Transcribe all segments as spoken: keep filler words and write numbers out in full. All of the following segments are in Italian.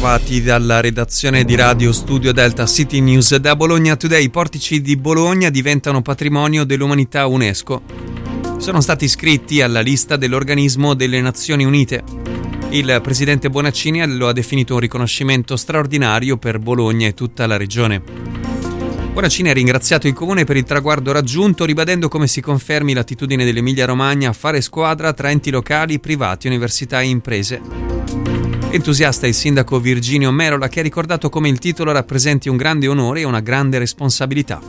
bentrovati dalla redazione di Radio Studio Delta City News. Da Bologna Today, i portici di Bologna diventano patrimonio dell'umanità UNESCO. Sono stati iscritti alla lista dell'organismo delle Nazioni Unite. Il presidente Bonaccini lo ha definito un riconoscimento straordinario per Bologna e tutta la regione. Bonaccini ha ringraziato il comune per il traguardo raggiunto, ribadendo come si confermi l'attitudine dell'Emilia-Romagna a fare squadra tra enti locali, privati, università e imprese. Entusiasta il sindaco Virginio Merola, che ha ricordato come il titolo rappresenti un grande onore e una grande responsabilità.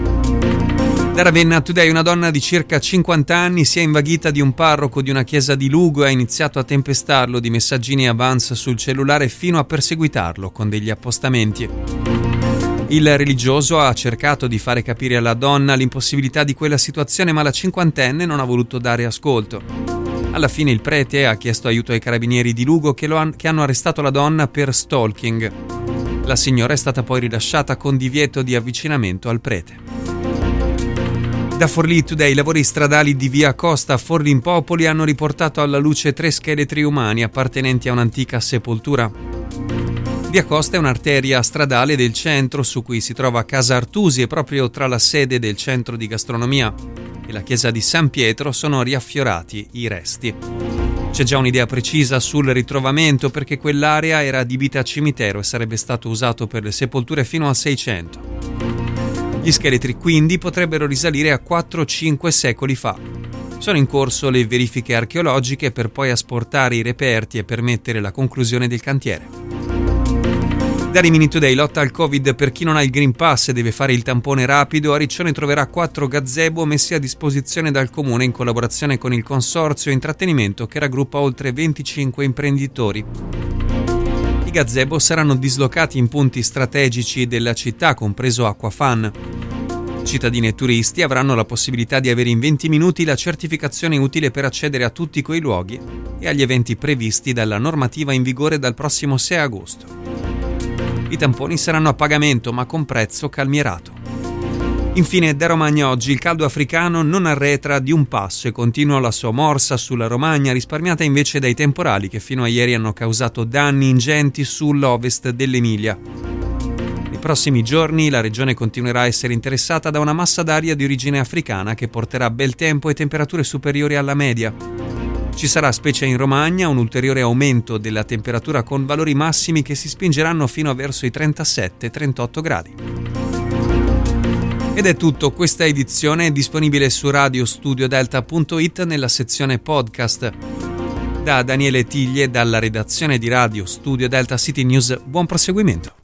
Da Ravenna Today, una donna di circa cinquanta anni si è invaghita di un parroco di una chiesa di Lugo e ha iniziato a tempestarlo di messaggini avance sul cellulare fino a perseguitarlo con degli appostamenti. Il religioso ha cercato di fare capire alla donna l'impossibilità di quella situazione, ma la cinquantenne non ha voluto dare ascolto. Alla fine il prete ha chiesto aiuto ai carabinieri di Lugo che, lo han- che hanno arrestato la donna per stalking. La signora è stata poi rilasciata con divieto di avvicinamento al prete. Da Forlì Today, i lavori stradali di via Costa a Forlimpopoli hanno riportato alla luce tre scheletri umani appartenenti a un'antica sepoltura. Via Costa è un'arteria stradale del centro su cui si trova Casa Artusi e proprio tra la sede del centro di gastronomia e la chiesa di San Pietro sono riaffiorati i resti. C'è già un'idea precisa sul ritrovamento perché quell'area era adibita a cimitero e sarebbe stato usato per le sepolture fino al Seicento. Gli scheletri quindi potrebbero risalire a quattro cinque secoli fa. Sono in corso le verifiche archeologiche per poi asportare i reperti e permettere la conclusione del cantiere. Da Rimini Today, lotta al Covid per chi non ha il Green Pass e deve fare il tampone rapido. A Riccione troverà quattro gazebo messi a disposizione dal comune in collaborazione con il consorzio intrattenimento che raggruppa oltre venticinque imprenditori. I gazebo saranno dislocati in punti strategici della città, compreso Acquafan. Cittadini e turisti avranno la possibilità di avere in venti minuti la certificazione utile per accedere a tutti quei luoghi e agli eventi previsti dalla normativa in vigore dal prossimo sei agosto. I tamponi saranno a pagamento ma con prezzo calmierato. Infine, da Romagna oggi, il caldo africano non arretra di un passo e continua la sua morsa sulla Romagna, risparmiata invece dai temporali che fino a ieri hanno causato danni ingenti sull'ovest dell'Emilia. Nei prossimi giorni la regione continuerà a essere interessata da una massa d'aria di origine africana che porterà bel tempo e temperature superiori alla media. Ci sarà, specie in Romagna, un ulteriore aumento della temperatura con valori massimi che si spingeranno fino a verso i trentasette trentotto gradi. Ed è tutto, questa edizione è disponibile su radio studio delta punto it nella sezione podcast. Da Daniele Tiglie, dalla redazione di Radio Studio Delta City News, buon proseguimento.